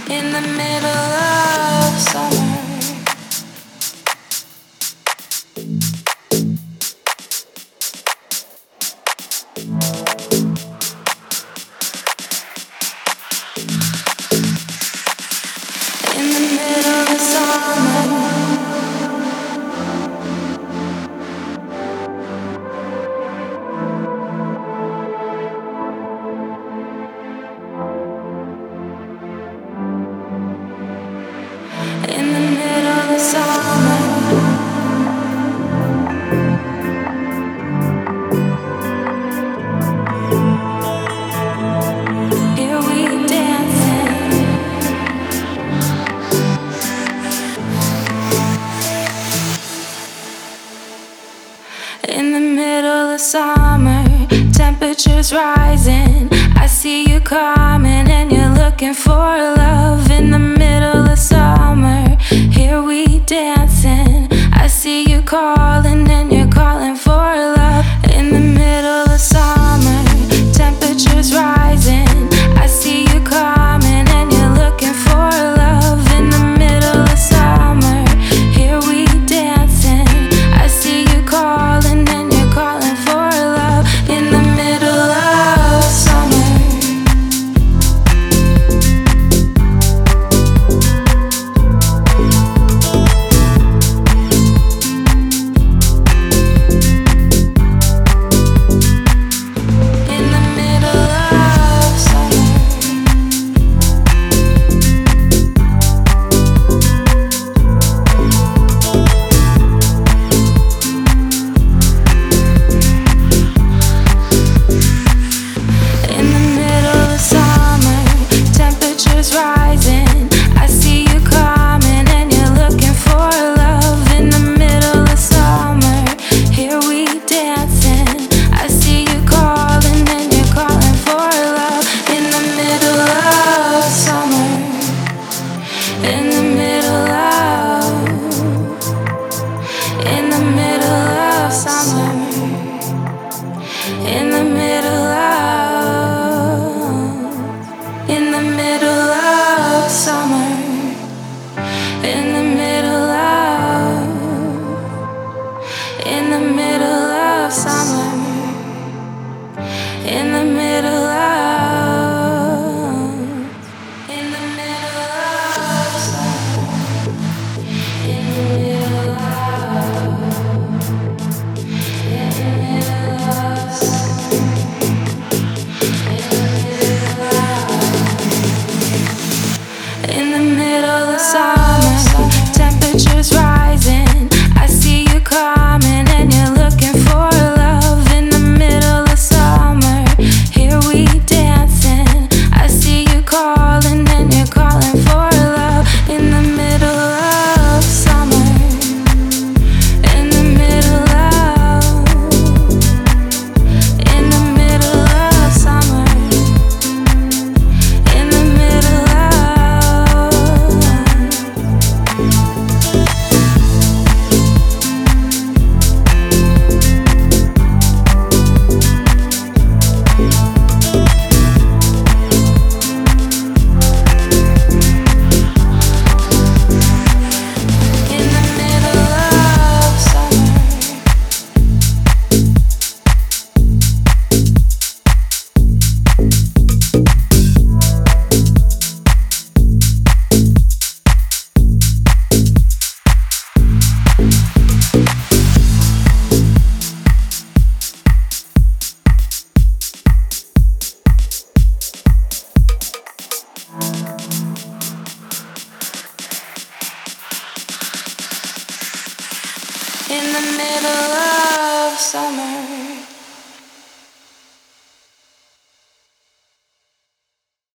in the middle of summer. In the middle of summer. In the middle of summer. Here we dancing. In the middle of summer, temperatures rising. I see you coming and you're looking for love. In the middle of summer, here we dancing. I see you calling and you're calling for love. In the middle of summer, temperatures rising. I see you coming and you're looking for love. In the middle of summer, here we dancing. I see you calling and you're calling for love. In the middle of summer. In the middle of summer.